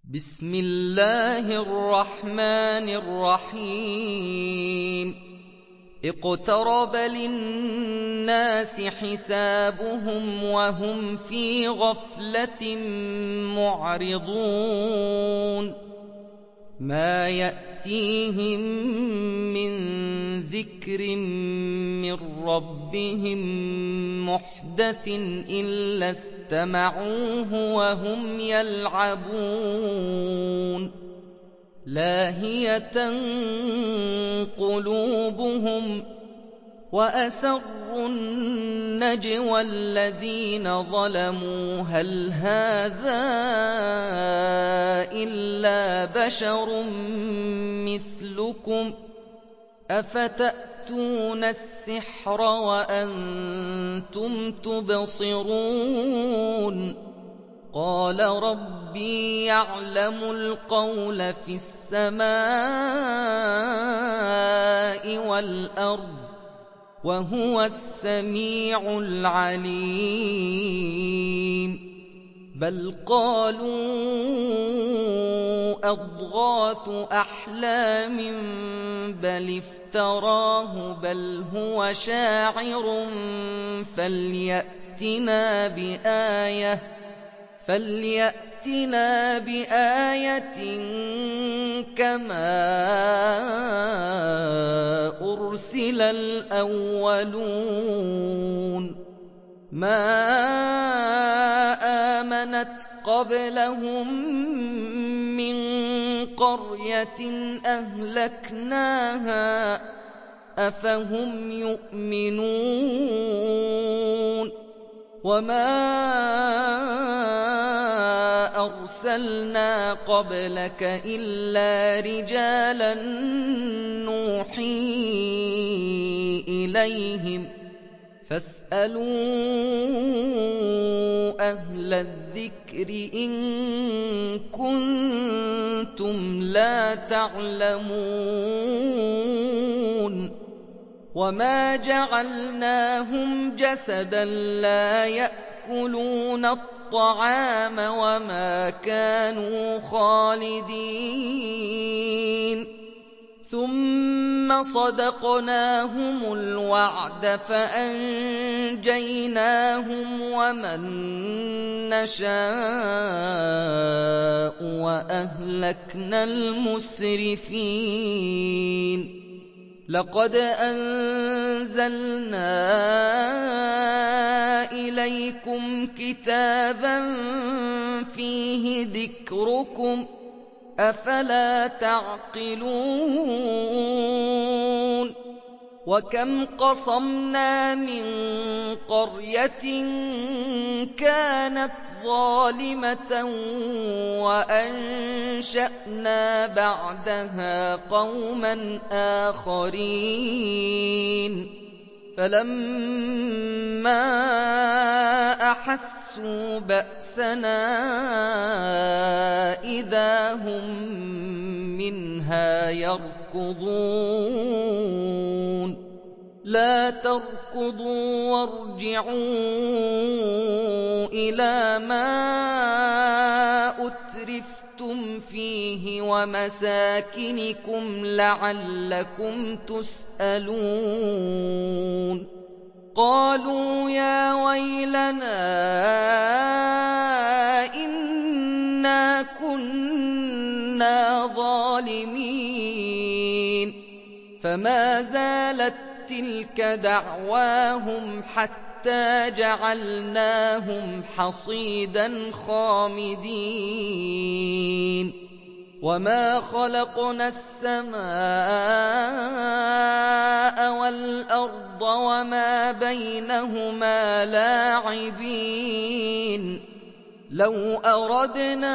بسم الله الرحمن الرحيم اقترب للناس حسابهم وهم في غفلة معرضون ما يأتيهم من ذكر من ربهم محدث إلا استمعوه وهم يلعبون لاهية قلوبهم وأسروا النجوى الذين ظلموا هل هذا إلا بشر مثلكم أفتأتون السحر وأنتم تبصرون قال ربي يعلم القول في السماء والأرض وهو السميع العليم بل قالوا أضغاث أحلام بل افتراه بل هو شاعر فليأتنا بآية كما أرسل الأولون ما آمنت قبلهم من قرية أهلكناها أفهم يؤمنون وما أرسلنا قبلك إلا رجالا نوحي إليهم فاسألوا أهل الذكر إن كنتم لا تعلمون وما جعلناهم جسدا لا يأكلون الطعام وما كانوا خالدين ثم صدقناهم الوعد فأنجيناهم ومن نشاء وأهلكنا المسرفين لقد أنزلنا إليكم كتابا فيه ذكركم أفلا تعقلون وكم قصمنا من قرية كانت ظالمة وأنشأنا بعدها قوما آخرين فلما أحسوا بأسنا إذا هم منها يركضون لا تركضوا وارجعوا إلى ما أترفتم فيه ومساكنكم لعلكم تسألون قالوا يا ويلنا إنا كنا ظالمين فما زالت تلك دعواهم حتى جعلناهم حصيدا خامدين وما خلقنا السماء والأرض وما بينهما لاعبين لو أردنا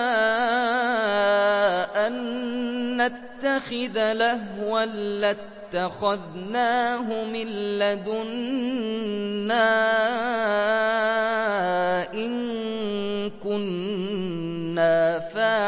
أن نتخذ لهوا لاتخذناه من لدنا إن كنا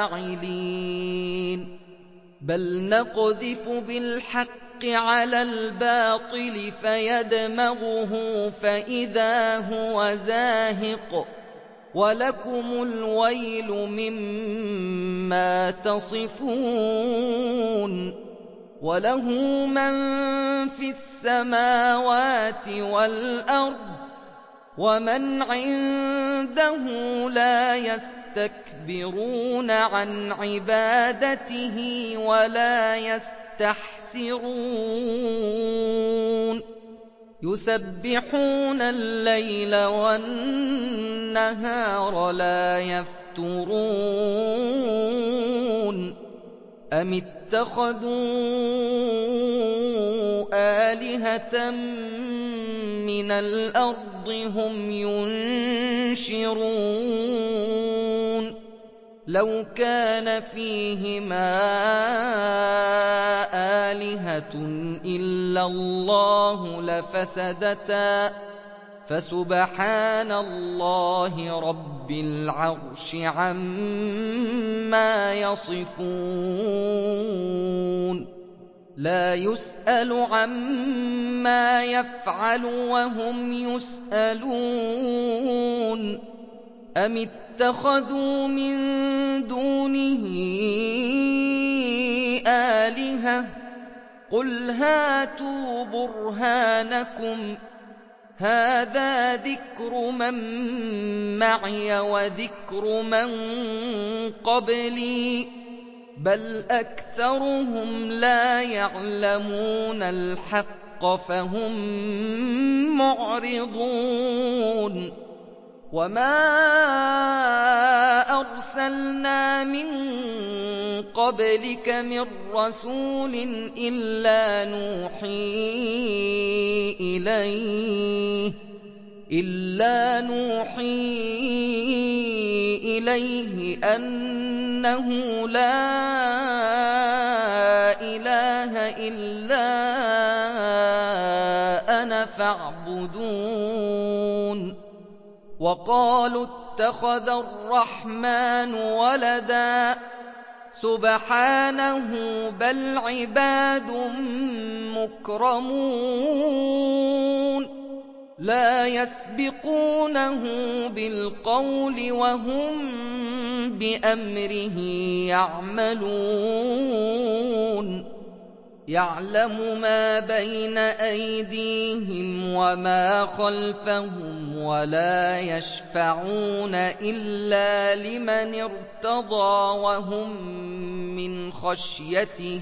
فاعلين بل نقذف بالحق على الباطل فيدمغه فإذا هو زاهق ولكم الويل مما مَّا تَصِفُونَ وَلَهُ مَن فِي السَّمَاوَاتِ وَالْأَرْضِ وَمَنْ عِندَهُ لَا يَسْتَكْبِرُونَ عَنْ عِبَادَتِهِ وَلَا يَسْتَحْسِرُونَ يُسَبِّحُونَ اللَّيْلَ وَالنَّهَارَ لَا يَفْتُرُونَ أَمِ اتَّخَذُوا آلِهَةً مِّنَ الْأَرْضِ هُمْ يُنشِرُونَ لَوْ كَانَ فِيهِمَا آلِهَةٌ إِلَّا اللَّهُ لَفَسَدَتَا فَسُبْحَانَ اللَّهِ رَبِّ الْعَرْشِ عَمَّا يَصِفُونَ لَا يُسْأَلُ عَمَّا يَفْعَلُ وَهُمْ يُسْأَلُونَ أَمِ اتَّخَذُوا مِن دُونِهِ آلِهَةً قُلْ هَاتُوا بُرْهَانَكُمْ هَٰذَا ذِكْرُ مَن مَّعِيَ وَذِكْرُ مَن قَبْلِي بَلْ أَكْثَرُهُمْ لَا يَعْلَمُونَ الْحَقَّ فَهُم مُّعْرِضُونَ وَمَا أَرْسَلْنَا مِن قَبْلِكَ مِن رَّسُولٍ إِلَّا نُوحِي إِلَيْهِ أَنَّهُ لَا إِلَٰهَ إِلَّا أَنَا فَاعْبُدُونِ وَقَالُوا اتَّخَذَ الرَّحْمَٰنُ وَلَدًا سُبْحَانَهُ بَلْ عِبَادٌ مُّكْرَمُونَ لَا يَسْبِقُونَهُ بِالْقَوْلِ وَهُم بِأَمْرِهِ يَعْمَلُونَ يَعْلَمُ مَا بَيْنَ أَيْدِيهِمْ وَمَا خَلْفَهُمْ وَلَا يَشْفَعُونَ إِلَّا لِمَنِ ارْتَضَىٰ وَهُم مِّنْ خَشْيَتِهِ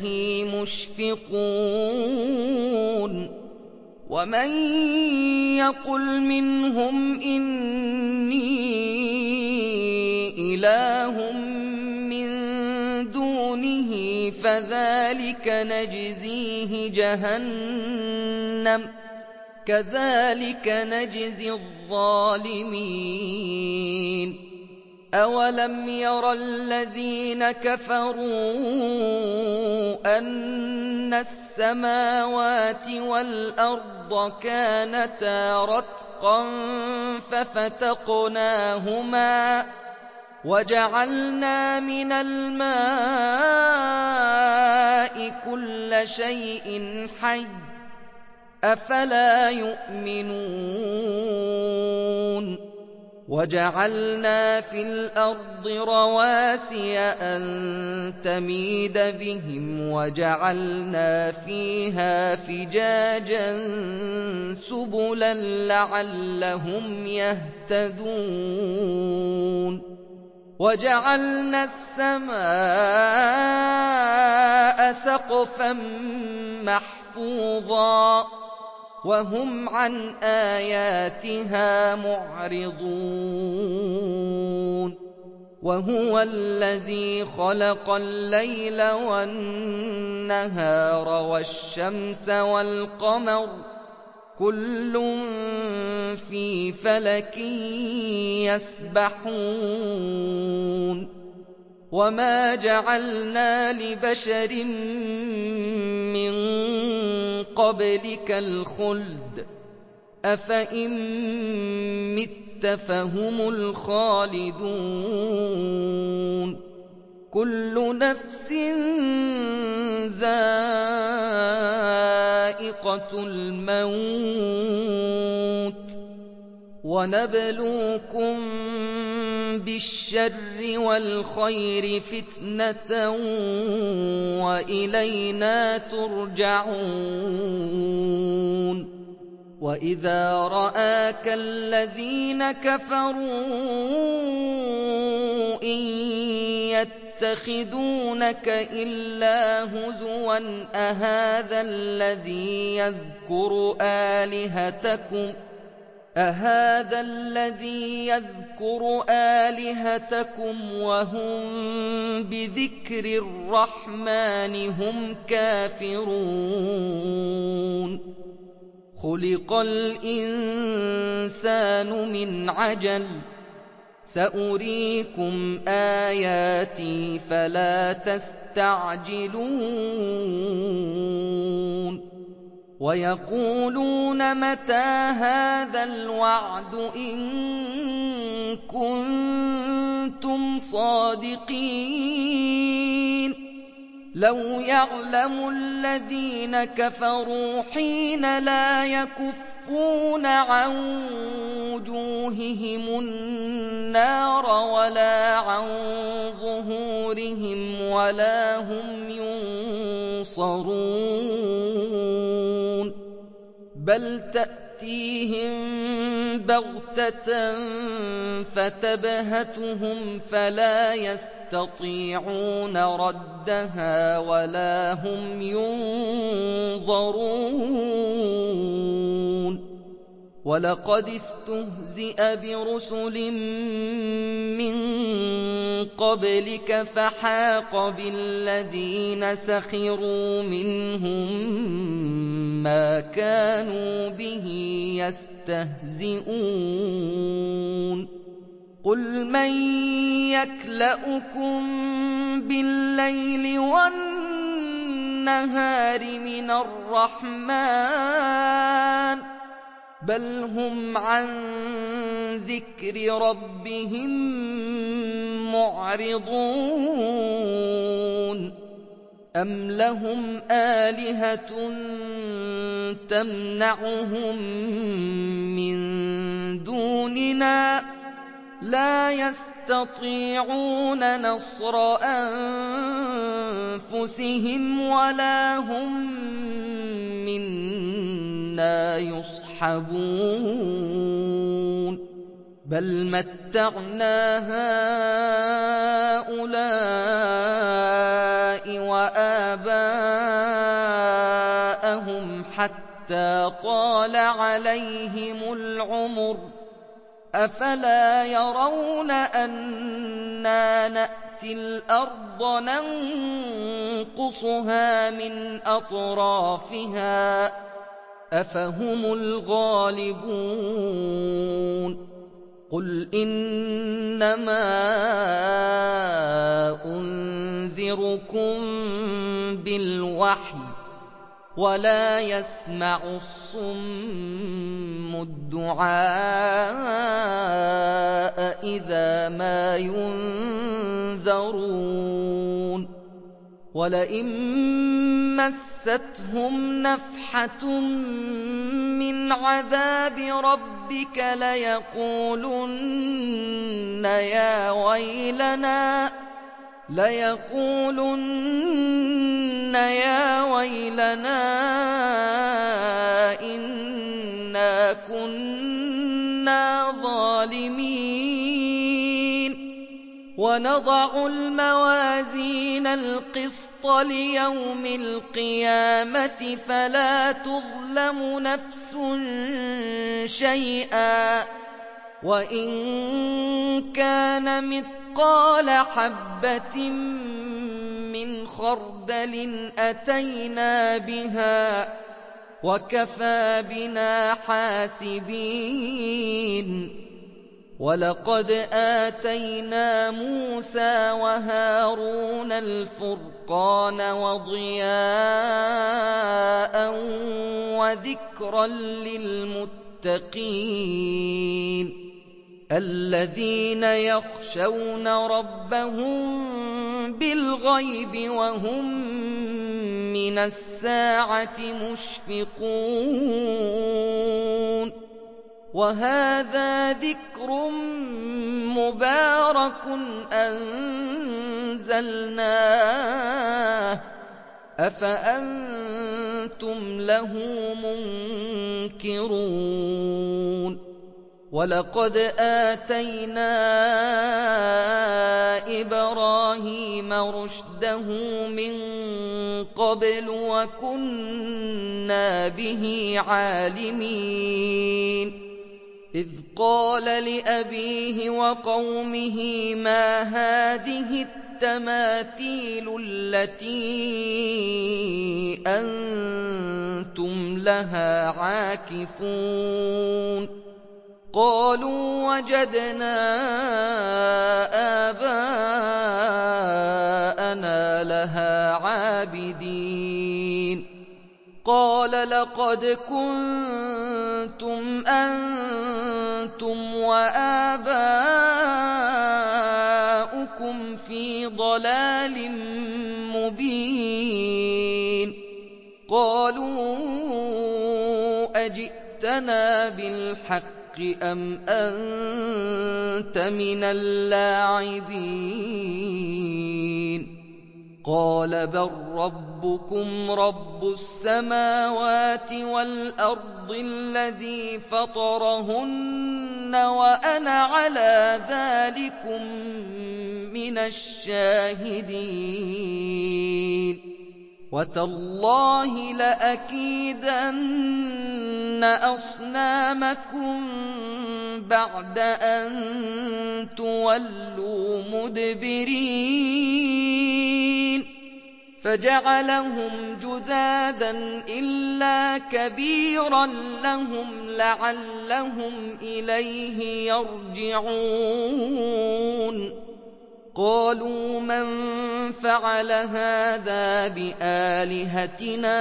مُشْفِقُونَ وَمَن يَقُلْ مِنْهُمْ إِنِّي إِلَٰهٌ مِّن دُونِهِ فَذَٰلِكَ نَجْزِيهِ جَهَنَّمَ كَذَٰلِكَ نَجْزِي الظَّالِمِينَ أَوَلَمْ يَرَ الَّذِينَ كَفَرُوا أَنَّ السَّمَاوَاتِ وَالْأَرْضَ كَانَتَا رَتْقًا فَفَتَقْنَاهُمَا وَجَعَلْنَا مِنَ الْمَاءِ كُلَّ شَيْءٍ حَيٍّ ۖ أَفَلَا يُؤْمِنُونَ وَجَعَلْنَا فِي الْأَرْضِ رَوَاسِيَ أَن تَمِيدَ بِهِمْ وَجَعَلْنَا فِيهَا فِجَاجًا سُبُلًا لَّعَلَّهُمْ يَهْتَدُونَ وَجَعَلْنَا السَّمَاءَ سَقْفًا مَّحْفُوظًا وَهُمْ عَنْ آيَاتِهَا مُعْرِضُونَ وَهُوَ الَّذِي خَلَقَ اللَّيْلَ وَالنَّهَارَ وَالشَّمْسَ وَالْقَمَرَ كُلٌّ فِي فَلَكٍ يَسْبَحُونَ وَمَا جَعَلْنَا لِبَشَرٍ مِّن قَبْلِكَ الْخُلْدَ ۖ أَفَإِن مِّتَّ فَهُمُ الْخَالِدُونَ كُلُّ نَفْسٍ ذَائِقَةُ الْمَوْتِ ۖ وَنَبْلُوكُم بِالشَّرِّ وَالْخَيْرِ فِتْنَةً وَإِلَيْنَا تُرْجَعُونَ وَإِذَا رَآكَ الَّذِينَ كَفَرُوا إِن يَتَّخِذُونَكَ إِلَّا هُزُوًا أَهَٰذَا الَّذِي يَذْكُرُ آلِهَتَكُمْ وَهُم بِذِكْرِ الرَّحْمَٰنِ هُمْ كَافِرُونَ خُلِقَ الْإِنسَانُ مِنْ عَجَلٍ ۚ سَأُرِيكُمْ آيَاتِي فَلَا تَسْتَعْجِلُونِ وَيَقُولُونَ مَتَىٰ هَٰذَا الْوَعْدُ إِن كُنتُمْ صَادِقِينَ لَوْ يَعْلَمُ الَّذِينَ كَفَرُوا حِينَ لَا يَكُفُّونَ عَن وُجُوهِهِمُ النَّارَ وَلَا عَن ظُهُورِهِمْ وَلَا هُمْ يُنصَرُونَ بَلْ تَأْتِيهِم بَغْتَةً فَتَبْهَتُهُمْ فَلَا يَسْتَطِيعُونَ رَدَّهَا وَلَا هُمْ يُنظَرُونَ وَلَقَدِ اسْتُهْزِئَ بِرُسُلٍ مِّن قَبْلِكَ فَحَاقَ بِالَّذِينَ سَخِرُوا مِنْهُم مَّا كَانُوا بِهِ يَسْتَهْزِئُونَ قُلْ مَن يَكْلَؤُكُم بِاللَّيْلِ وَالنَّهَارِ مِنَ الرَّحْمَٰنِ بَلْ هُمْ عَن ذِكْرِ رَبِّهِم مُّعْرِضُونَ أَمْ لَهُمْ آلِهَةٌ تَمْنَعُهُم مِّن دُونِنَا ۚ لَا يَسْتَطِيعُونَ نَصْرَ أَنفُسِهِمْ وَلَا هُم مِّنَّا يُصْحَبُونَ بَلْ مَتَّعْنَا هَٰؤُلَاءِ وَآبَاءَهُمْ حَتَّىٰ طَالَ عَلَيْهِمُ الْعُمُرُ ۗ أَفَلَا يَرَوْنَ أَنَّا نَأْتِي الْأَرْضَ نَنقُصُهَا مِنْ أَطْرَافِهَا ۚ أَفَهُمُ الْغَالِبُونَ قُلْ إِنَّمَا أُنذِرُكُم بِالْوَحْيِ ۚ وَلَا يَسْمَعُ الصُّمُّ الدُّعَاءَ إِذَا مَا يُنذَرُونَ وَلَئِن مَّسَّتْهُمْ نَفْحَةٌ مِّنْ عَذَابِ رَبِّكَ لَيَقُولُنَّ يَا وَيْلَنَا إِنَّا كُنَّا ظَالِمِينَ وَنَضَعُ الْمَوَازِينَ الْقِسْطَ لِيَوْمِ الْقِيَامَةِ فَلَا تُظْلَمُ نَفْسٌ شَيْئًا ۖ وَإِن كَانَ مِثْقَالَ حَبَّةٍ مِّنْ خَرْدَلٍ أَتَيْنَا بِهَا ۗ وَكَفَىٰ بِنَا حَاسِبِينَ وَلَقَدْ آتَيْنَا مُوسَىٰ وَهَارُونَ الْفُرْقَانَ وَضِيَاءً وَذِكْرًا لِّلْمُتَّقِينَ الَّذِينَ يَخْشَوْنَ رَبَّهُم بِالْغَيْبِ وَهُم مِّنَ السَّاعَةِ مُشْفِقُونَ وَهَٰذَا ذِكْرٌ مُبَارَكٌ أَنزَلْنَاهُ أَفَأَنتُمْ لَهُ مُنكِرُونَ وَلَقَدْ آتَيْنَا إِبْرَاهِيمَ رُشْدَهُ مِن قَبْلُ وَكُنَّا بِهِ عَالِمِينَ إِذْ قَالَ لِأَبِيهِ وَقَوْمِهِ مَا هَٰذِهِ التَّمَاثِيلُ الَّتِي أَنتُمْ لَهَا عَاكِفُونَ قَالُوا وَجَدْنَا آبَاءَنَا لَهَا عَابِدِينَ قَالَ لَقَدْ كُنتُمْ أَنتُمْ وَآبَاؤُكُمْ فِي ضَلَالٍ مُّبِينٍ قَالُوا أَجِئْتَنَا بِالْحَقِّ أَمْ أَنتَ مِنَ اللاعبين قَالَ بَل رَّبُّكُمْ رَبُّ السَّمَاوَاتِ وَالْأَرْضِ الَّذِي فَطَرَهُنَّ وَأَنَا عَلَىٰ ذَٰلِكُم مِّنَ الشَّاهِدِينَ وَتَاللَّهِ لَأَكِيدَنَّ أَصْنَامَكُم بَعْدَ أَن تُوَلُّوا مُدْبِرِينَ فَجَعَلَهُمْ جُذَاذًا إِلَّا كَبِيرًا لَّهُمْ لَعَلَّهُمْ إِلَيْهِ يَرْجِعُونَ قَالُوا مَن فَعَلَ هَٰذَا بِآلِهَتِنَا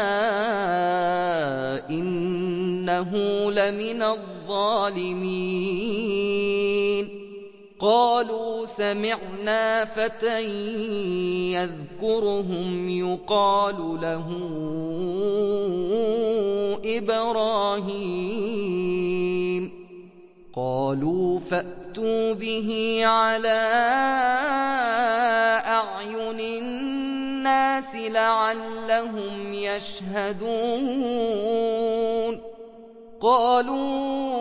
إِنَّهُ لَمِنَ الظَّالِمِينَ قَالُوا سَمِعْنَا فَتًى يَذْكُرُهُمْ يُقَالُ لَهُ إِبْرَاهِيمُ قَالُوا فَأْتُوا بِهِ عَلَىٰ أَعْيُنِ النَّاسِ لَعَلَّهُمْ يَشْهَدُونَ قَالُوا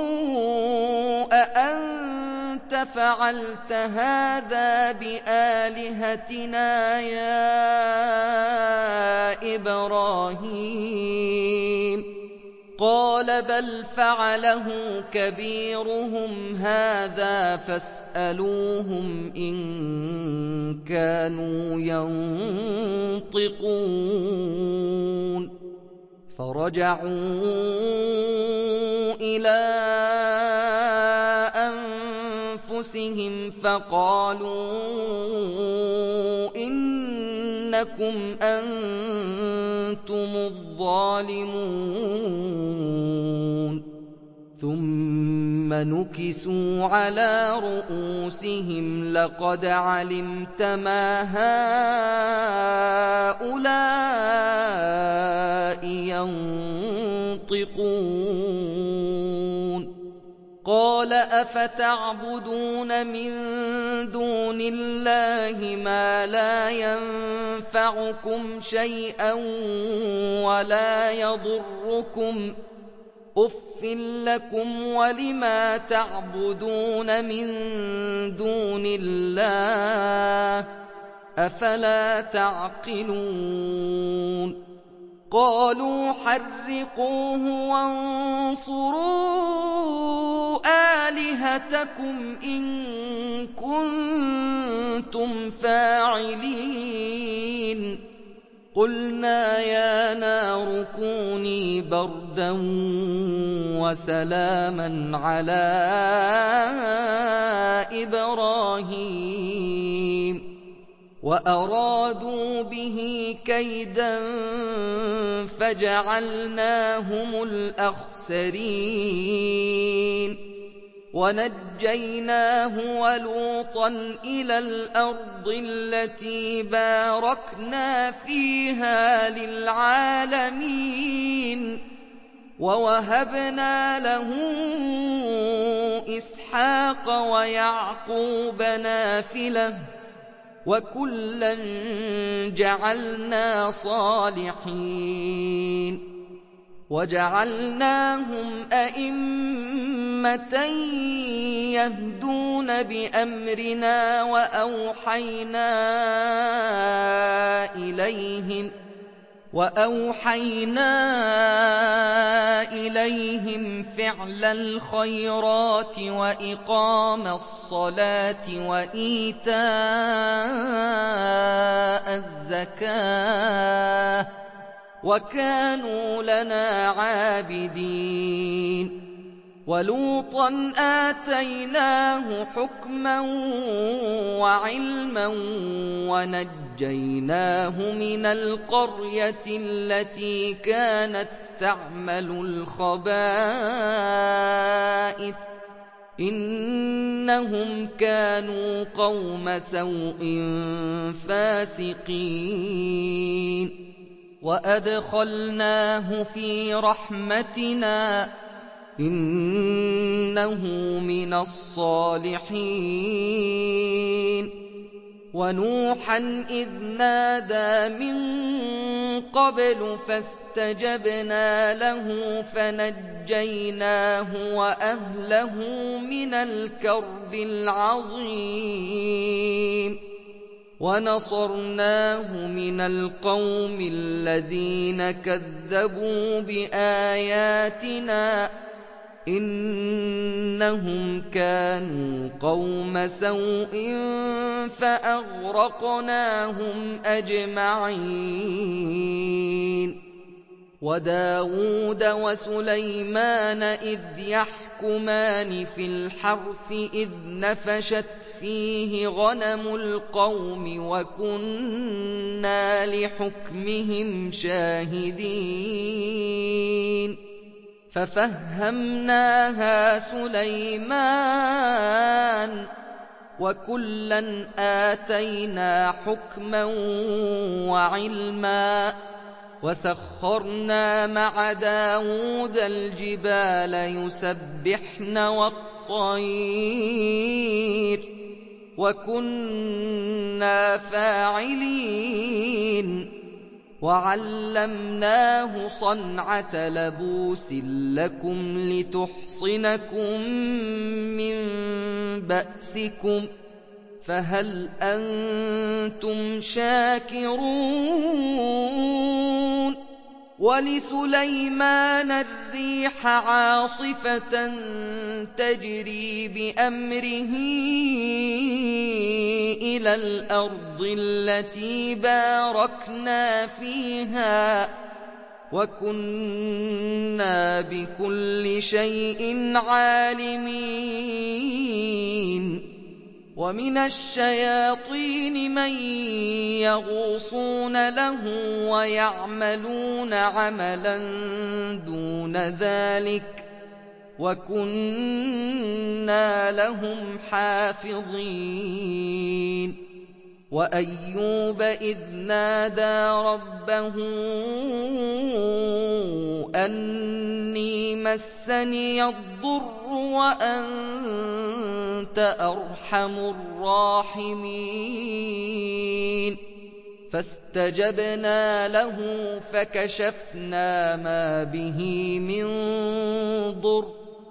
أَأَنتَ فَعَلْتَ هَٰذَا بِآلِهَتِنَا يَا إِبْرَاهِيمُ قَالَ بَلْ فَعَلَهُ كَبِيرُهُمْ هَٰذَا فَاسْأَلُوهُمْ إِن كَانُوا يَنطِقُونَ فَرَجَعُوا إِلَىٰ أَنفُسِهِمْ فَقَالُوا إِنَّكُمْ أَنتُمُ الظَّالِمُونَ ثُمَّ نُكِسُوا عَلَىٰ رُءُوسِهِمْ لَقَدْ عَلِمْتَ مَا هَٰؤُلَاءِ يَنطِقُونَ قَالَ أَفَتَعْبُدُونَ مِن دُونِ اللَّهِ مَا لَا يَنفَعُكُمْ شَيْئًا وَلَا يَضُرُّكُمْ ۖ أُفٍّ لَّكُمْ وَلِمَا تَعْبُدُونَ مِن دُونِ اللَّهِ ۖ أَفَلَا تَعْقِلُونَ قَالُوا حَرِّقُوهُ وَانصُرُوا آلِهَتَكُمْ إِن كُنتُمْ فَاعِلِينَ قُلْنَا يَا نَارُ كُونِي بَرْدًا وَسَلَامًا عَلَىٰ إِبْرَاهِيمَ وَأَرَادُوا بِهِ كَيْدًا فَجَعَلْنَاهُمُ الْأَخْسَرِينَ وَنَجَّيْنَاهُ وَلُوطًا إِلَى الْأَرْضِ الَّتِي بَارَكْنَا فِيهَا لِلْعَالَمِينَ وَوَهَبْنَا لَهُ إِسْحَاقَ وإسحاق ويعقوب نافلة وكلا جعلنا صالحين وجعلناهم أئمة يهدون بأمرنا وأوحينا إليهم فعل الخيرات وإقام الصلاة وإيتاء الزكاة وكانوا لنا عابدين ولوطا آتيناه حكما وعلما ونجيناه من القرية التي كانت تعمل الخبائث إنهم كانوا قوم سوء فاسقين وأدخلناه في رحمتنا إنه من الصالحين ونوحا إذ نادى من قبل فاستجبنا له فنجيناه وأهله من الكرب العظيم ونصرناه من القوم الذين كذبوا بآياتنا إنهم كانوا قوم سوء فأغرقناهم أجمعين وداود وسليمان إذ يحكمان في الحرث إذ نفشت فيه غنم القوم وكنا لحكمهم شاهدين ففهمناها سليمان وكلا آتينا حكما وعلما وسخرنا مع داود الجبال يسبحن والطير وكنا فاعلين وعلمناه صنعة لبوس لكم لتحصنكم من بأسكم فهل أنتم شاكرون ولسليمان الريح عاصفة تجري بأمره إلى الأرض التي باركنا فيها وكنا بكل شيء عالمين ومن الشياطين من يغوصون له ويعملون عملا دون ذلك وكنا لهم حافظين وأيوب إذ نادى ربه أني مسني الضر وأنت أرحم الراحمين فاستجبنا له فكشفنا ما به من ضر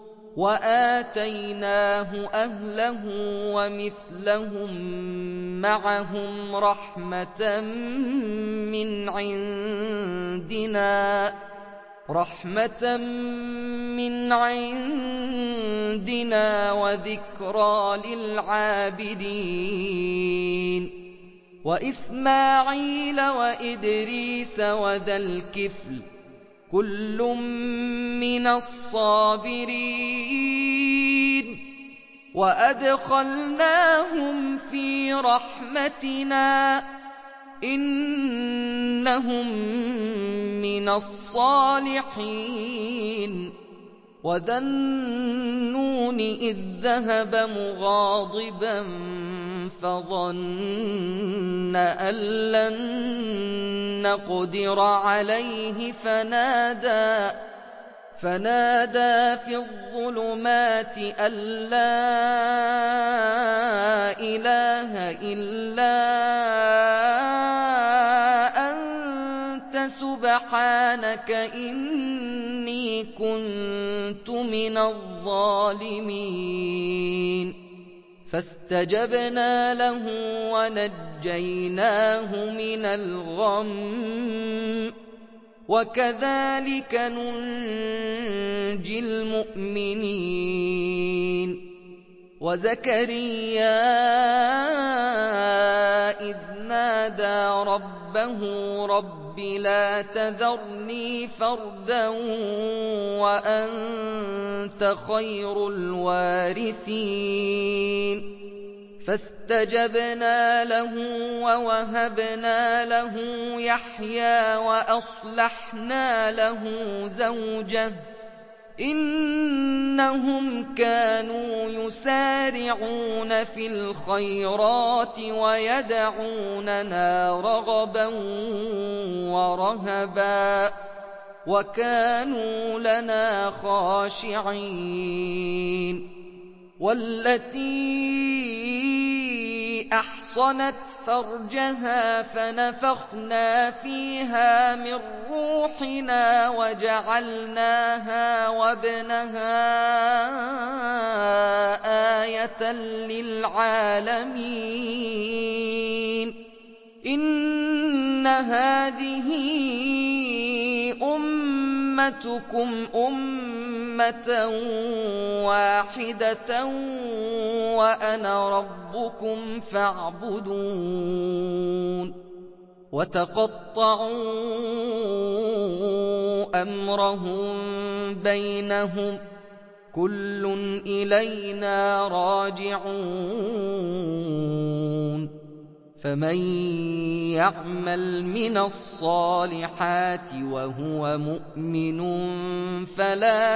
وآتيناه أهله ومثلهم معهم رحمة من عندنا وذكرى للعابدين وإسماعيل وإدريس وذا الكفل كل من الصابرين وأدخلناهم في رحمتنا إنهم من الصالحين وذا النون إذ ذهب مغاضبا فظن أن لن نقدر عليه فنادى في الظلمات أن لا إله إلا أنت سبحانك إني كنت من الظالمين فاستجبنا له ونجيناه من الغم وكذلك ننجي المؤمنين وزكريا إذ نادى ربه رب لا تذرني فردا وأنت خير الوارثين فاستجبنا له ووهبنا له يحيى وأصلحنا له زوجه إنهم كانوا يسارعون في الخيرات ويدعوننا رغبا ورهبا وكانوا لنا خاشعين والتي أحصنت فرجها فنفخنا فيها من روحنا وجعلناها وابنها آية للعالمين إن هذه أمتكم أمة واحدة وأنا ربكم فاعبدون وتقطعوا أمرهم بينهم كل إلينا راجعون فمن يعمل من الصالحات وهو مؤمن فلا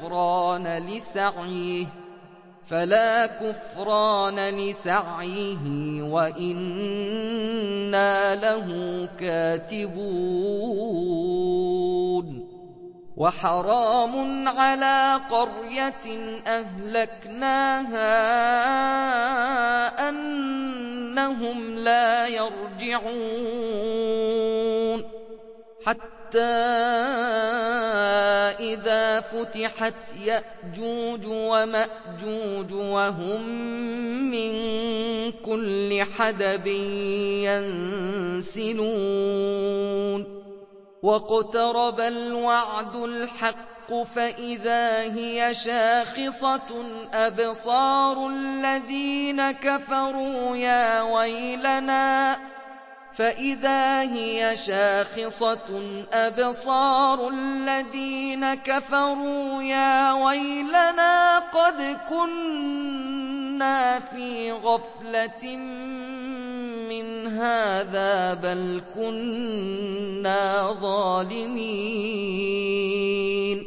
كفران لسعيه وإنا له كاتبون وحرام على قرية أهلكناها أنهم لا يرجعون حتى إذا فتحت يأجوج ومأجوج وهم من كل حدب ينسلون واقترب الوعد الحق فإذا هي شاخصة أبصار الذين كفروا يا ويلنا قد كنا في غفلة من هذا بل كنا ظالمين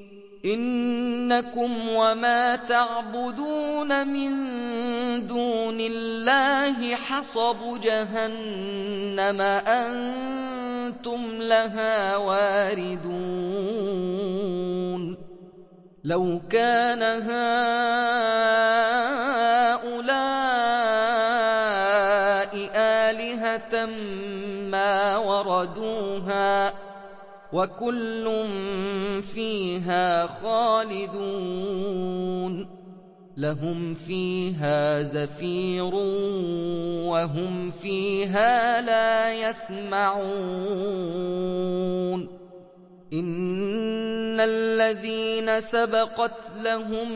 إنكم وما تعبدون من دون الله حصب جهنم أنتم لها واردون لو كان هؤلاء آلهة ما وردوها وكل فيها خالدون لهم فيها زفير وهم فيها لا يسمعون إن الذين سبقت لهم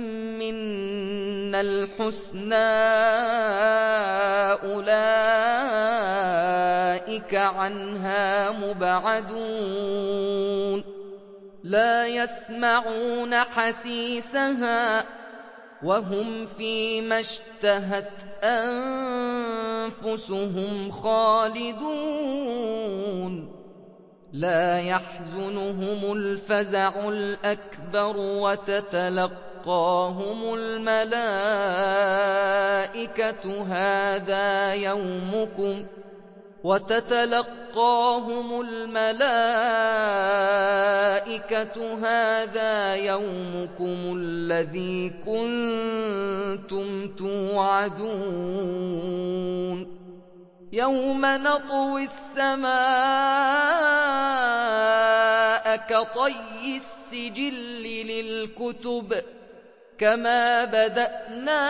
منا الحسنى أولئك عنها مبعدون لا يسمعون حسيسها وهم فيما اشتهت أنفسهم خالدون لا يحزنهم الفزع الأكبر وتتلقاهم الملائكة وتتلقاهم الملائكة هذا يومكم الذي كنتم توعدون يوم نطوي السماء كطي السجل للكتب كما بدأنا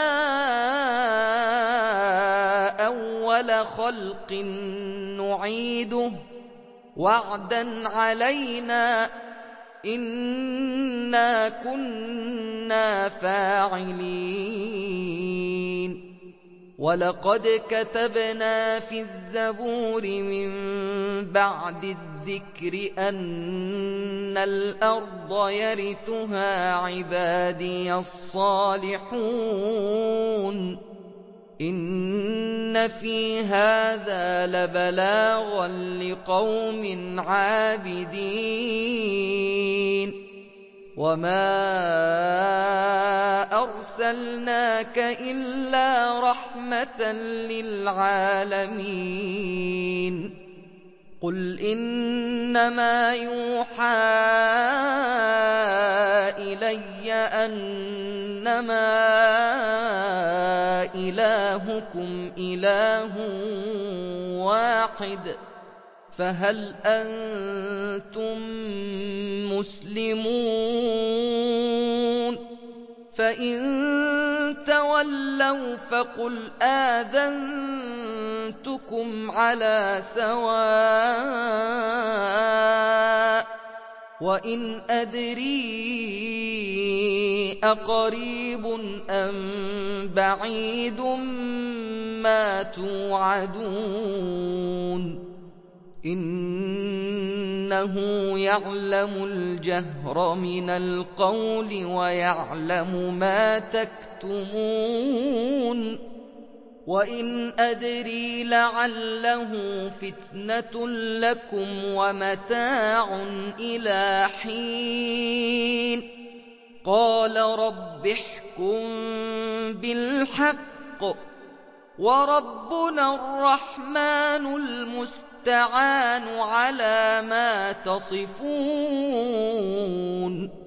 أول خلق نعيده وعدا علينا إنا كنا فاعلين ولقد كتبنا في الزبور من بعد الذكر أن الأرض يرثها عبادي الصالحون إن في هذا لبلاغا لقوم عابدين وما أرسلناك إلا رحمة للعالمين قل إنما يوحى إلي أنما إلهكم إله واحد فهل أنتم مسلمون فإن تولوا فقل آذنتكم على سواء وإن أدري أقريب أم بعيد ما توعدون إنه يعلم الجهر من القول ويعلم ما تكتمون وإن أدري لعله فتنة لكم ومتاع إلى حين قال رب احكم بالحق وربنا الرحمن المستعان على ما تصفون